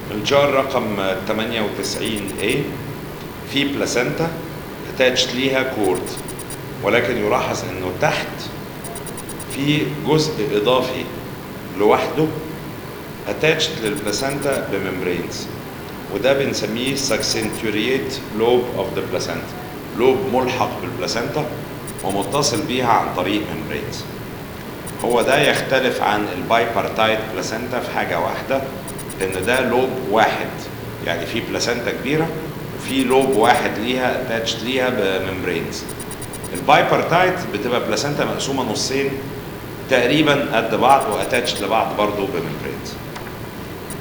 الجار رقم 98A في بلاسنتا اتاتشت ليها كورد، ولكن يلاحظ انه تحت في جزء اضافي لوحده اتاتشت للبلاسنتا بممبرينز، وده بنسميه ساكسنتوريت لوب اوف ذا بلاسنتا، لوب ملحق بالبلاسنتا ومتصل بيها عن طريق ممبرينز. هو ده يختلف عن البايبارتايت بلاسنتا في حاجه واحده، ان ده لوب واحد، يعني في بلاسنتا كبيره وفي لوب واحد ليها اتاتشت ليها بممبرينز. البايبارتايت بتبقى بلاسنتا مقسومه نصين تقريبا قد بعض واتاتشت لبعض برضه بممبرينز.